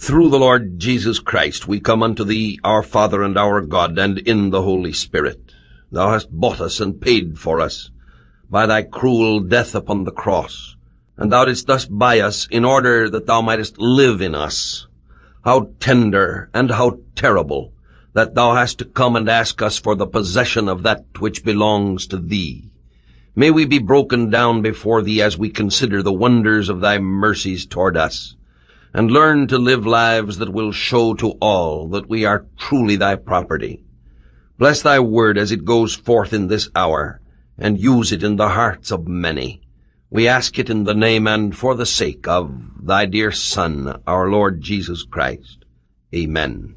Through the Lord Jesus Christ we come unto thee, our Father and our God, and in the Holy Spirit. Thou hast bought us and paid for us by thy cruel death upon the cross, and thou didst thus buy us in order that thou mightest live in us. How tender and how terrible that thou hast to come and ask us for the possession of that which belongs to thee. May we be broken down before thee as we consider the wonders of thy mercies toward us, and learn to live lives that will show to all that we are truly thy property. Bless thy word as it goes forth in this hour, and use it in the hearts of many. We ask it in the name and for the sake of thy dear Son, our Lord Jesus Christ. Amen.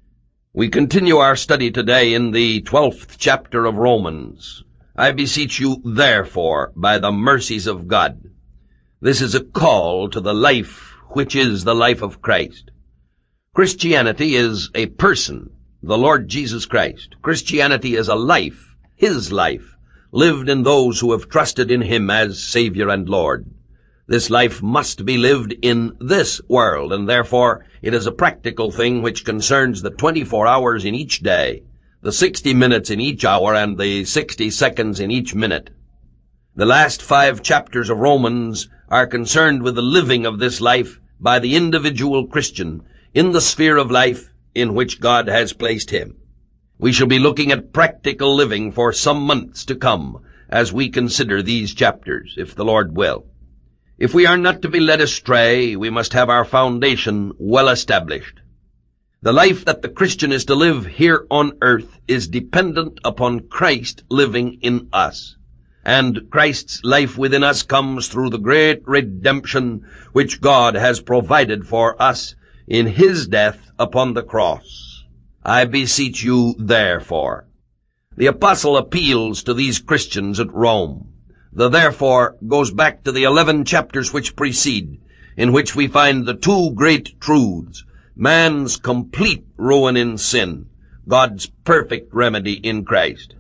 We continue our study today in the 12th chapter of Romans. I beseech you, therefore, by the mercies of God. This is a call to the life which is the life of Christ. Christianity is a person, the Lord Jesus Christ. Christianity is a life, his life, lived in those who have trusted in him as Savior and Lord. This life must be lived in this world, and therefore it is a practical thing which concerns the 24 hours in each day, the 60 minutes in each hour, and the 60 seconds in each minute. The last 5 chapters of Romans are concerned with the living of this life by the individual Christian in the sphere of life in which God has placed him. We shall be looking at practical living for some months to come as we consider these chapters, if the Lord will. If we are not to be led astray, we must have our foundation well established. The life that the Christian is to live here on earth is dependent upon Christ living in us. And Christ's life within us comes through the great redemption which God has provided for us in his death upon the cross. I beseech you, therefore. The apostle appeals to these Christians at Rome. The therefore goes back to the 11 chapters which precede, in which we find the 2 great truths: man's complete ruin in sin, God's perfect remedy in Christ.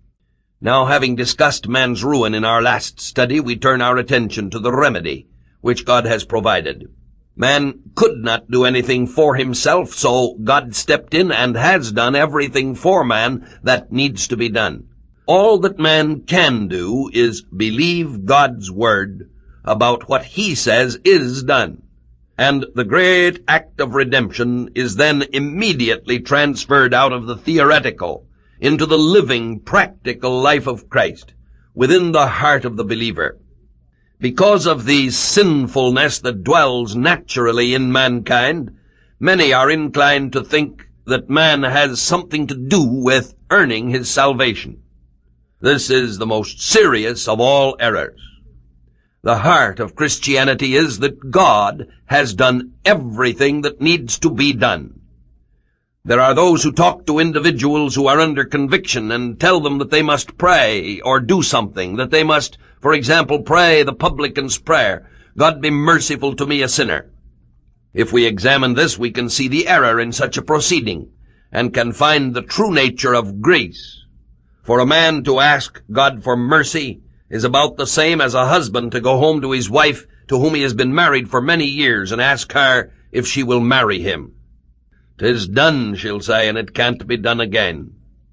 Now, having discussed man's ruin in our last study, we turn our attention to the remedy which God has provided. Man could not do anything for himself, so God stepped in and has done everything for man that needs to be done. All that man can do is believe God's word about what he says is done. And the great act of redemption is then immediately transferred out of the theoretical into the living, practical life of Christ within the heart of the believer. Because of the sinfulness that dwells naturally in mankind, many are inclined to think that man has something to do with earning his salvation. This is the most serious of all errors. The heart of Christianity is that God has done everything that needs to be done. There are those who talk to individuals who are under conviction and tell them that they must pray or do something, that they must, for example, pray the publican's prayer, God be merciful to me, a sinner. If we examine this, we can see the error in such a proceeding and can find the true nature of grace. For a man to ask God for mercy is about the same as a husband to go home to his wife to whom he has been married for many years and ask her if she will marry him. "'Tis done," she'll say, and it can't be done again.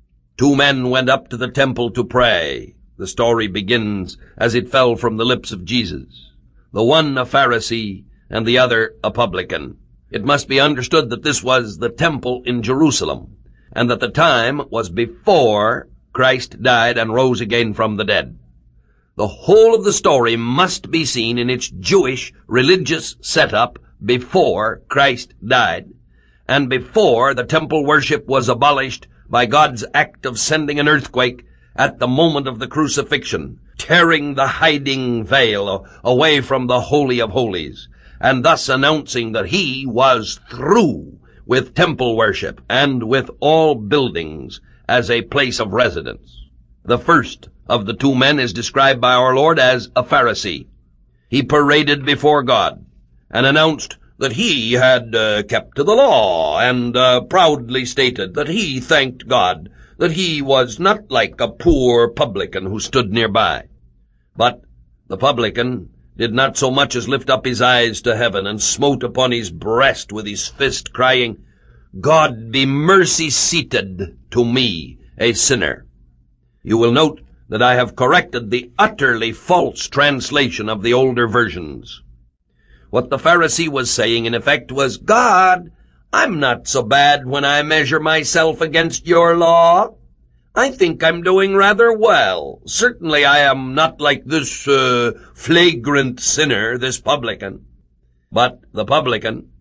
2 men went up to the temple to pray. The story begins as it fell from the lips of Jesus. The one a Pharisee and the other a publican. It must be understood that this was the temple in Jerusalem, and that the time was before Christ died and rose again from the dead. The whole of the story must be seen in its Jewish religious setup before Christ died, and before the temple worship was abolished by God's act of sending an earthquake at the moment of the crucifixion, tearing the hiding veil away from the Holy of Holies, and thus announcing that he was through with temple worship and with all buildings as a place of residence. The first of the 2 men is described by our Lord as a Pharisee. He paraded before God and announced that he had kept to the law, and proudly stated that he thanked God that he was not like a poor publican who stood nearby. But the publican did not so much as lift up his eyes to heaven, and smote upon his breast with his fist, crying, God be mercy-seated to me, a sinner. You will note that I have corrected the utterly false translation of the older versions. What the Pharisee was saying, in effect, was, God, I'm not so bad when I measure myself against your law. I think I'm doing rather well. Certainly I am not like this flagrant sinner, this publican. But the publican,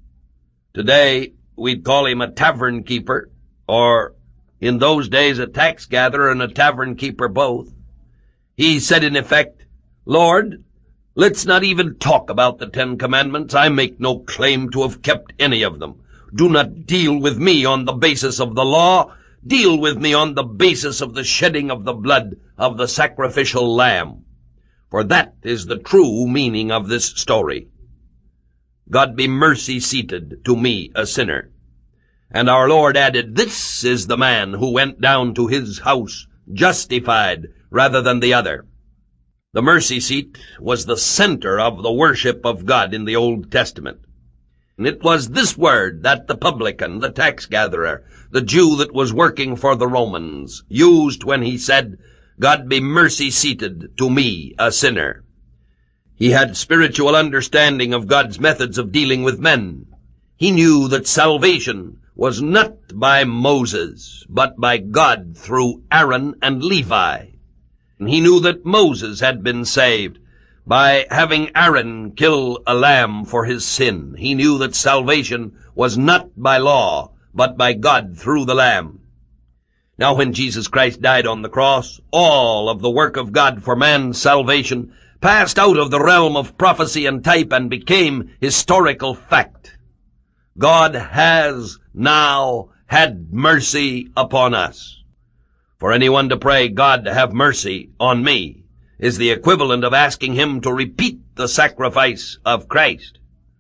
today we'd call him a tavern keeper, or in those days a tax gatherer and a tavern keeper both. He said in effect, Lord, let's not even talk about the 10 Commandments. I make no claim to have kept any of them. Do not deal with me on the basis of the law. Deal with me on the basis of the shedding of the blood of the sacrificial lamb. For that is the true meaning of this story. God be mercy-seated to me, a sinner. And our Lord added, this is the man who went down to his house justified rather than the other. The mercy seat was the center of the worship of God in the Old Testament. And it was this word that the publican, the tax gatherer, the Jew that was working for the Romans, used when he said, God be mercy-seated to me, a sinner. He had spiritual understanding of God's methods of dealing with men. He knew that salvation was not by Moses, but by God through Aaron and Levi. And he knew that Moses had been saved by having Aaron kill a lamb for his sin. He knew that salvation was not by law, but by God through the lamb. Now when Jesus Christ died on the cross, all of the work of God for man's salvation passed out of the realm of prophecy and type and became historical fact. God has now had mercy upon us. For anyone to pray, God have mercy on me, is the equivalent of asking him to repeat the sacrifice of Christ.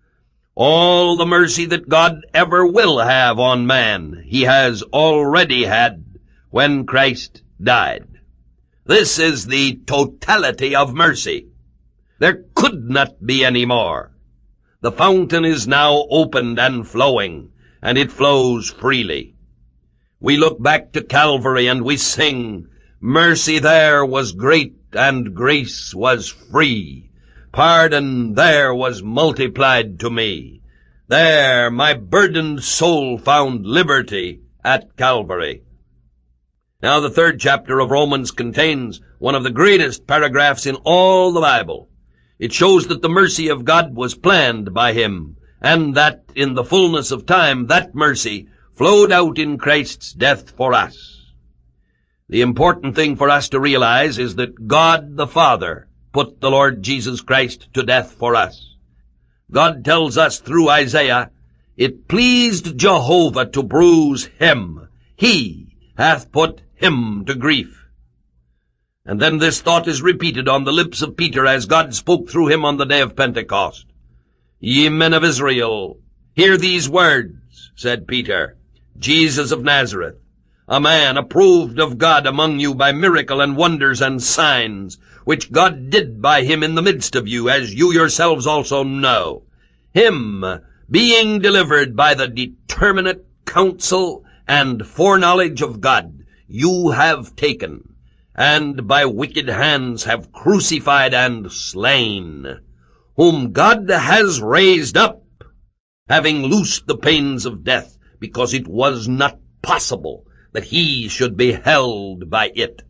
All the mercy that God ever will have on man, he has already had when Christ died. This is the totality of mercy. There could not be any more. The fountain is now opened and flowing, and it flows freely. We look back to Calvary and we sing, mercy there was great and grace was free. Pardon there was multiplied to me. There my burdened soul found liberty at Calvary. Now the 3rd chapter of Romans contains one of the greatest paragraphs in all the Bible. It shows that the mercy of God was planned by him, and that in the fullness of time that mercy flowed out in Christ's death for us. The important thing for us to realize is that God the Father put the Lord Jesus Christ to death for us. God tells us through Isaiah, it pleased Jehovah to bruise him. He hath put him to grief. And then this thought is repeated on the lips of Peter as God spoke through him on the day of Pentecost. Ye men of Israel, hear these words, said Peter, Jesus of Nazareth, a man approved of God among you by miracle and wonders and signs, which God did by him in the midst of you, as you yourselves also know. Him, being delivered by the determinate counsel and foreknowledge of God, you have taken, and by wicked hands have crucified and slain, whom God has raised up, having loosed the pains of death, because it was not possible that he should be held by it.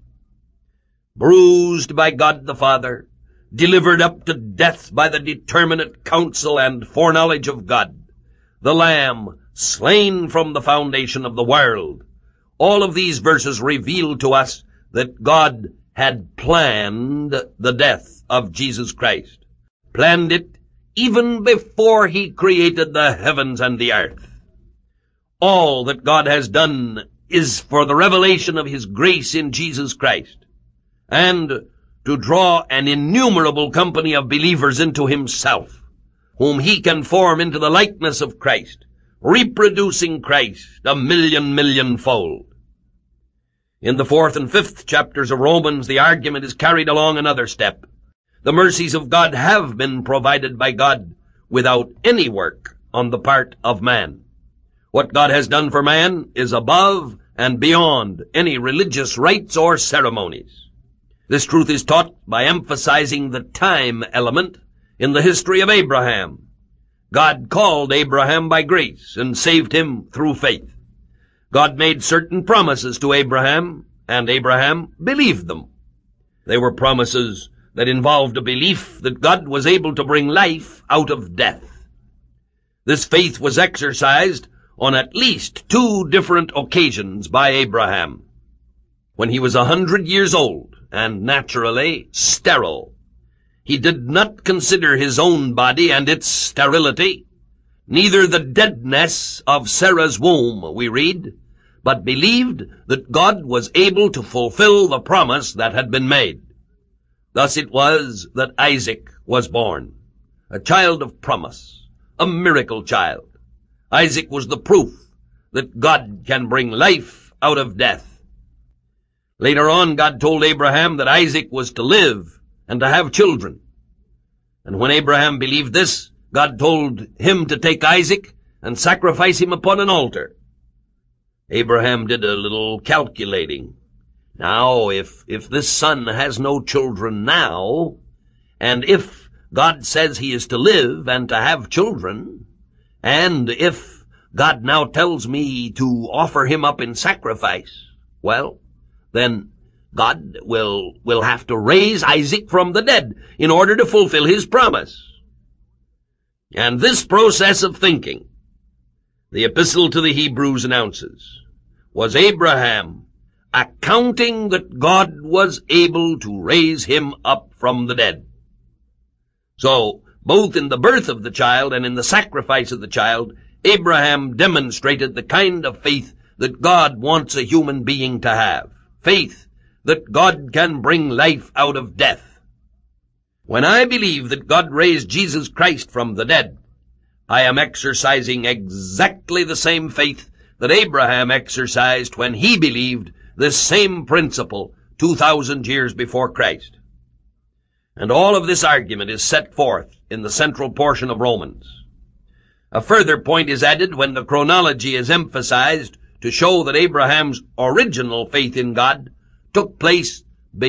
Bruised by God the Father, delivered up to death by the determinate counsel and foreknowledge of God, the Lamb slain from the foundation of the world. All of these verses reveal to us that God had planned the death of Jesus Christ, planned it even before he created the heavens and the earth. All that God has done is for the revelation of his grace in Jesus Christ, and to draw an innumerable company of believers into himself, whom he can form into the likeness of Christ, reproducing Christ a million-fold. In the 4th and 5th chapters of Romans, the argument is carried along another step. The mercies of God have been provided by God without any work on the part of man. What God has done for man is above and beyond any religious rites or ceremonies. This truth is taught by emphasizing the time element in the history of Abraham. God called Abraham by grace and saved him through faith. God made certain promises to Abraham, and Abraham believed them. They were promises that involved a belief that God was able to bring life out of death. This faith was exercised on at least 2 different occasions by Abraham. When he was 100 years old and naturally sterile, he did not consider his own body and its sterility, neither the deadness of Sarah's womb, we read, but believed that God was able to fulfill the promise that had been made. Thus it was that Isaac was born, a child of promise, a miracle child. Isaac was the proof that God can bring life out of death. Later on, God told Abraham that Isaac was to live and to have children. And when Abraham believed this, God told him to take Isaac and sacrifice him upon an altar. Abraham did a little calculating. Now, if this son has no children now, and if God says he is to live and to have children, and if God now tells me to offer him up in sacrifice, well, then God will have to raise Isaac from the dead in order to fulfill his promise. And this process of thinking, the Epistle to the Hebrews announces, was Abraham accounting that God was able to raise him up from the dead. So, both in the birth of the child and in the sacrifice of the child, Abraham demonstrated the kind of faith that God wants a human being to have. Faith that God can bring life out of death. When I believe that God raised Jesus Christ from the dead, I am exercising exactly the same faith that Abraham exercised when he believed this same principle 2,000 years before Christ. And all of this argument is set forth in the central portion of Romans. A further point is added when the chronology is emphasized to show that Abraham's original faith in God took place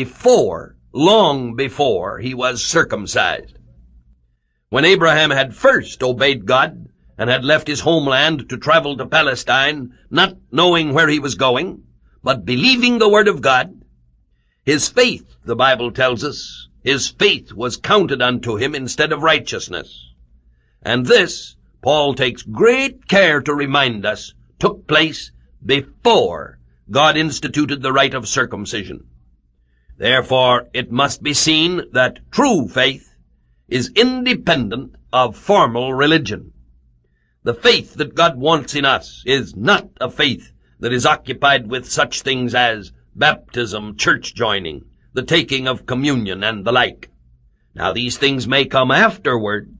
long before he was circumcised. When Abraham had first obeyed God and had left his homeland to travel to Palestine, not knowing where he was going, but believing the word of God, his faith, the Bible tells us, his faith was counted unto him instead of righteousness. And this, Paul takes great care to remind us, took place before God instituted the rite of circumcision. Therefore, it must be seen that true faith is independent of formal religion. The faith that God wants in us is not a faith that is occupied with such things as baptism, church joining, the taking of communion, and the like. Now, these things may come afterwards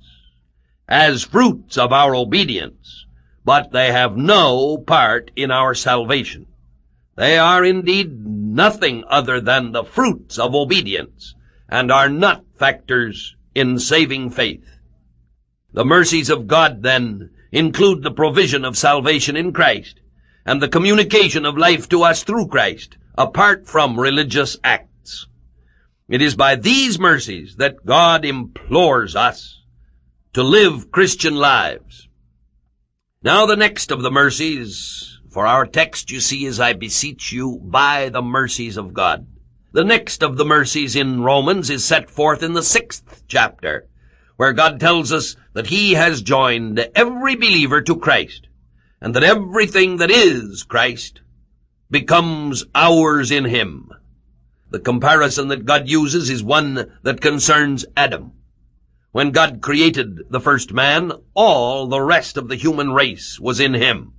as fruits of our obedience, but they have no part in our salvation. They are indeed nothing other than the fruits of obedience, and are not factors in saving faith. The mercies of God, then, include the provision of salvation in Christ, and the communication of life to us through Christ, apart from religious acts. It is by these mercies that God implores us to live Christian lives. Now the next of the mercies, for our text, you see, is I beseech you by the mercies of God. The next of the mercies in Romans is set forth in the 6th chapter, where God tells us that he has joined every believer to Christ, and that everything that is Christ becomes ours in him. The comparison that God uses is one that concerns Adam. When God created the first man, all the rest of the human race was in him.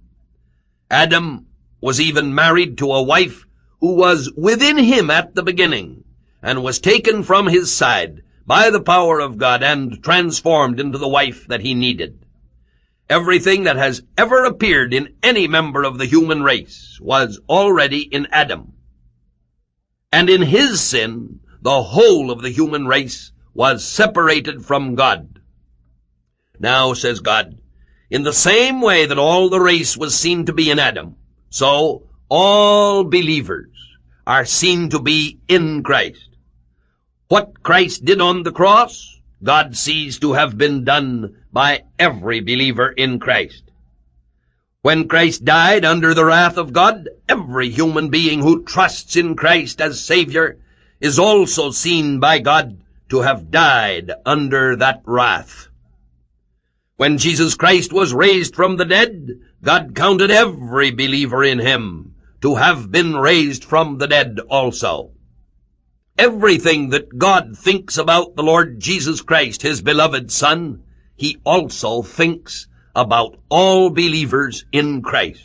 Adam was even married to a wife who was within him at the beginning, and was taken from his side by the power of God and transformed into the wife that he needed. Everything that has ever appeared in any member of the human race was already in Adam. And in his sin, the whole of the human race was separated from God. Now, says God, in the same way that all the race was seen to be in Adam, so all believers are seen to be in Christ. What Christ did on the cross, God sees to have been done by every believer in Christ. When Christ died under the wrath of God, every human being who trusts in Christ as Savior is also seen by God to have died under that wrath. When Jesus Christ was raised from the dead, God counted every believer in him to have been raised from the dead also. Everything that God thinks about the Lord Jesus Christ, his beloved Son, he also thinks about all believers in Christ.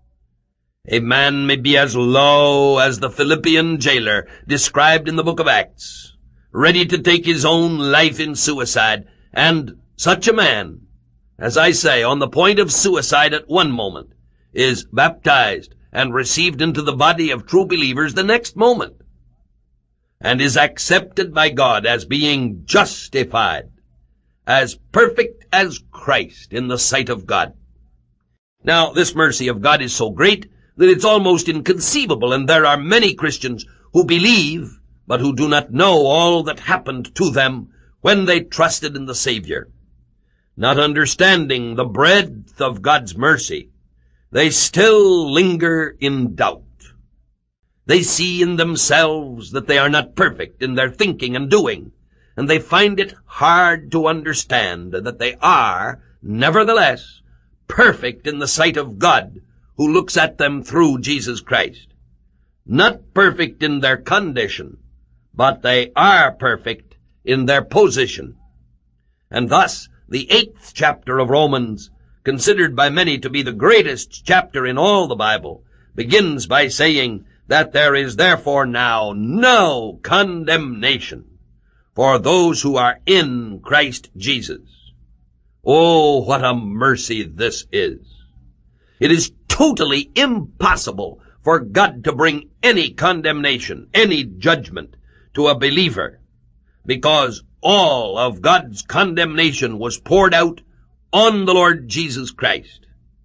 A man may be as low as the Philippian jailer described in the book of Acts, ready to take his own life in suicide, and such a man, as I say, on the point of suicide at one moment, is baptized and received into the body of true believers the next moment, and is accepted by God as being justified, as perfect as Christ in the sight of God. Now, this mercy of God is so great that it's almost inconceivable, and there are many Christians who believe, but who do not know all that happened to them when they trusted in the Savior. Not understanding the breadth of God's mercy, they still linger in doubt. They see in themselves that they are not perfect in their thinking and doing, and they find it hard to understand that they are, nevertheless, perfect in the sight of God, who looks at them through Jesus Christ. Not perfect in their condition, but they are perfect in their position. And thus, the 8th chapter of Romans, considered by many to be the greatest chapter in all the Bible, begins by saying that there is therefore now no condemnation for those who are in Christ Jesus. Oh, what a mercy this is! It is totally impossible for God to bring any condemnation, any judgment to a believer, because all of God's condemnation was poured out on the Lord Jesus Christ.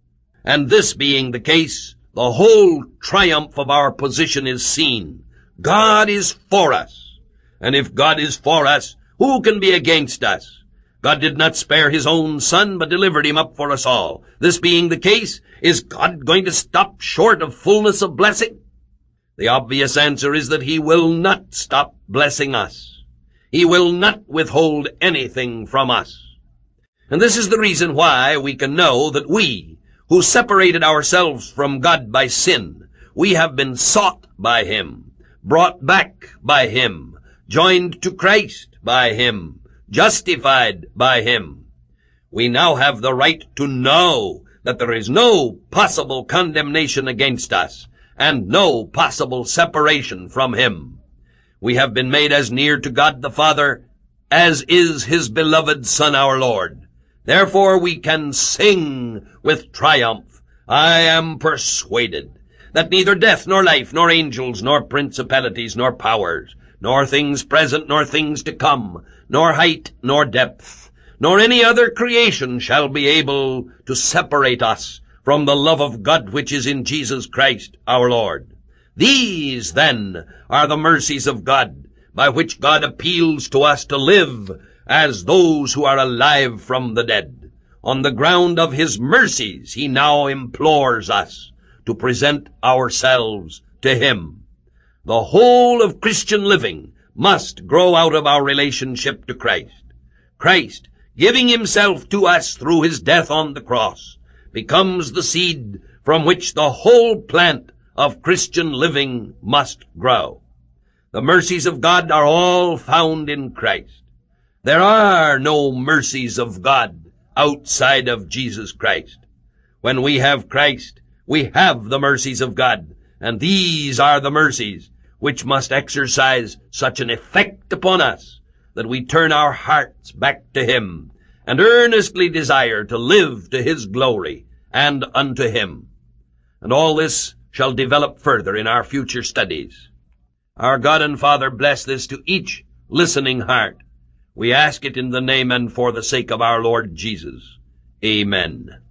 And this being the case, the whole triumph of our position is seen. God is for us. And if God is for us, who can be against us? God did not spare his own Son, but delivered him up for us all. This being the case, is God going to stop short of fullness of blessing? The obvious answer is that he will not stop blessing us. He will not withhold anything from us. And this is the reason why we can know that we, who separated ourselves from God by sin, we have been sought by him, brought back by him, joined to Christ by him, justified by him. We now have the right to know that there is no possible condemnation against us, and no possible separation from him. We have been made as near to God the Father as is his beloved Son our Lord. Therefore we can sing with triumph, I am persuaded that neither death, nor life, nor angels, nor principalities, nor powers, nor things present, nor things to come, nor height, nor depth, nor any other creation shall be able to separate us from the love of God which is in Jesus Christ our Lord. These, then, are the mercies of God, by which God appeals to us to live as those who are alive from the dead. On the ground of his mercies, he now implores us to present ourselves to him. The whole of Christian living must grow out of our relationship to Christ. Christ, giving himself to us through his death on the cross, becomes the seed from which the whole plant of Christian living must grow. The mercies of God are all found in Christ. There are no mercies of God outside of Jesus Christ. When we have Christ, we have the mercies of God, and these are the mercies which must exercise such an effect upon us that we turn our hearts back to him and earnestly desire to live to his glory and unto him. And all this shall develop further in our future studies. Our God and Father bless this to each listening heart. We ask it in the name and for the sake of our Lord Jesus. Amen.